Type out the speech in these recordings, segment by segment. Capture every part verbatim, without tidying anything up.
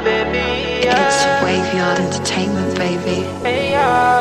baby. Yeah. It's Waveyard Entertainment, baby. Hey, yeah.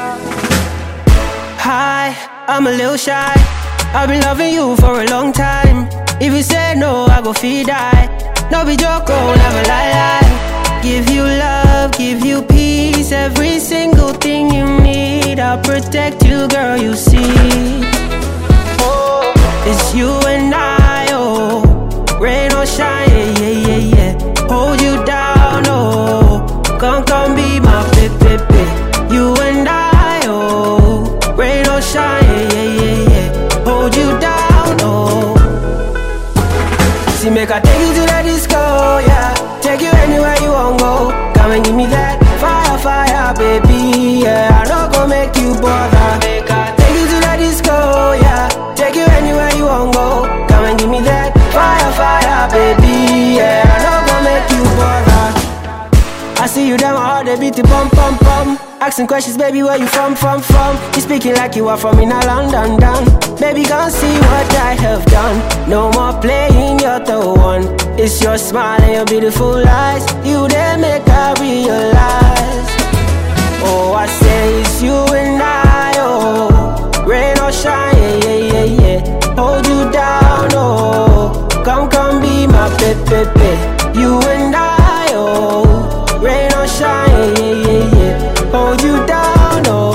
Hi, I'm a little shy. I've been loving you for a long time. If you say no, I go feed die. No be joke, oh, never lie, lie. Give you love, give you peace. Every single thing you need, I'll protect you, girl, you see. Oh, it's you and I, oh. Rain or shine, yeah, yeah, yeah, yeah. Hold you down, oh. Come, come be my baby. You and I, oh. Rain or shine, yeah, yeah, yeah, yeah. Hold you down, oh. See, make I take you to the disco, yeah. Take you anywhere you want go. Come and give me that fire, fire, baby, yeah. I know gon' make you bother. Make I take you to the disco, yeah. Take you anywhere you want go. Come and give me that fire, fire, baby, yeah. I know gon' make you bother. I see you down my heart, they beat the bum, bum, bum. Asking questions, baby, where you from, from, from? You speaking like you are from in a London, down. Baby, come see what I have done. No more playing, you're the one. It's your smile and your beautiful eyes. You there make I realize. Oh, I say it's you and I, oh. Rain or shine, yeah, yeah, yeah, yeah. Hold you down, oh. Come, come be my baby. You and I, oh. Rain or shine, yeah, yeah, yeah. Hold you down, oh.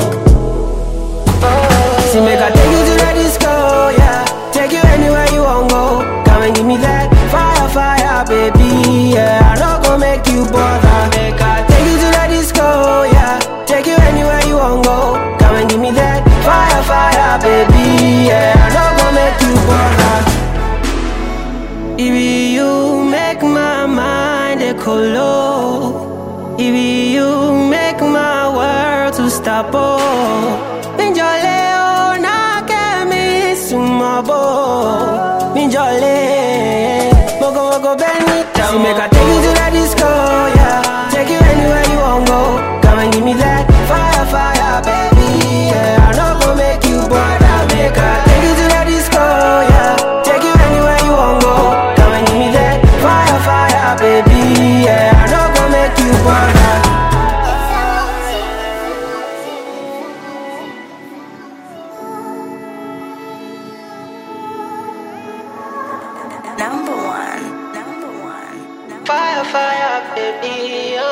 oh. See, make I take you to the disco, yeah. Take you anywhere you want go. Come and give me that fire, fire, baby, yeah. I know gon' make you bother. Make I take you to the disco, yeah. Take you anywhere you want go. Come and give me that fire, fire, baby, yeah. I know gon' make you bother. If you make my mind a color. If you make my world to stop, oh. Minjole, oh, na ke mi sumabo. Minjole, mogo mogo benita. See, make I take you to the disco, yeah. Take you anywhere you want go. Come and give me that fire, fire, baby, yeah. I know gon' make you bother. Make I take you to the disco, yeah. Take you anywhere you want go. Come and give me that fire, fire, baby, yeah. I know gon' make you bother. Number one, number one, number Fire, fire, baby, oh.